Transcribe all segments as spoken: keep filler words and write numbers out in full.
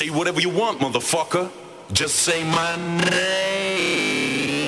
Say whatever you want, motherfucker. Just say my name.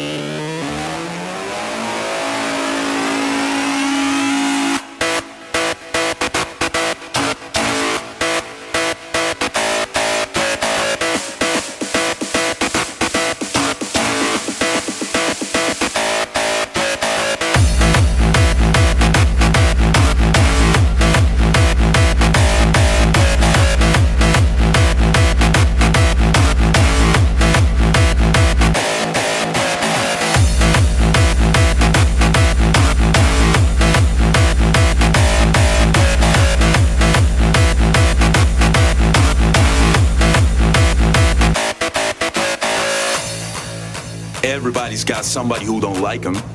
Everybody's got somebody who don't like them.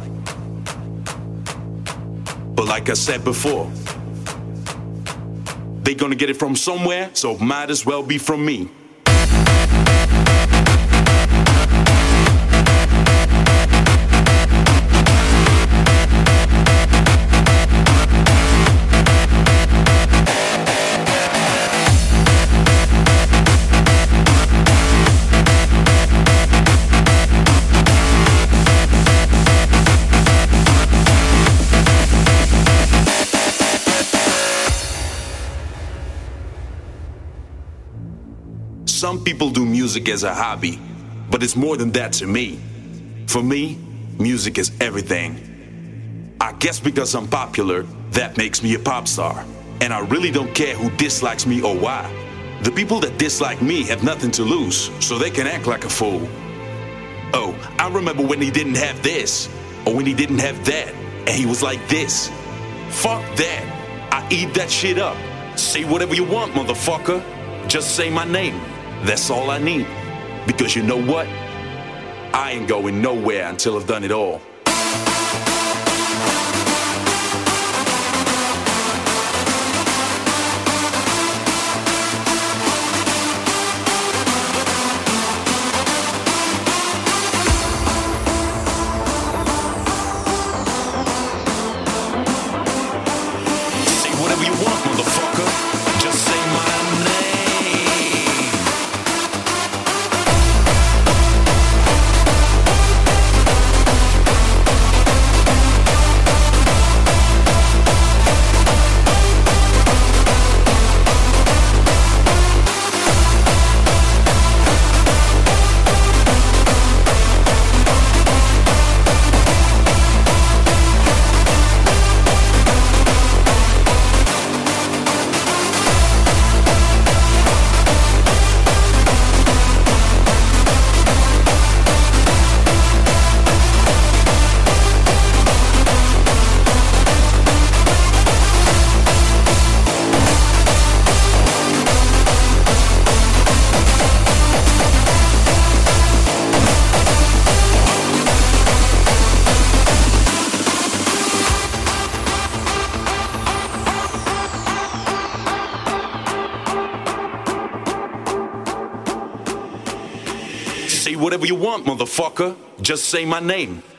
But like I said before, they gonna get it from somewhere, so might as well be from me. Some people do music as a hobby, but it's more than that to me. For me, music is everything. I guess because I'm popular, that makes me a pop star. And I really don't care who dislikes me or why. The people that dislike me have nothing to lose, so they can act like a fool. Oh, I remember when he didn't have this, or when he didn't have that, and he was like this. Fuck that. I eat that shit up. Say whatever you want, motherfucker. Just say my name. That's all I need. Because you know what? I ain't going nowhere until I've done it all. Say whatever you want, motherfucker. Just say my name. Say whatever you want, motherfucker. Just say my name.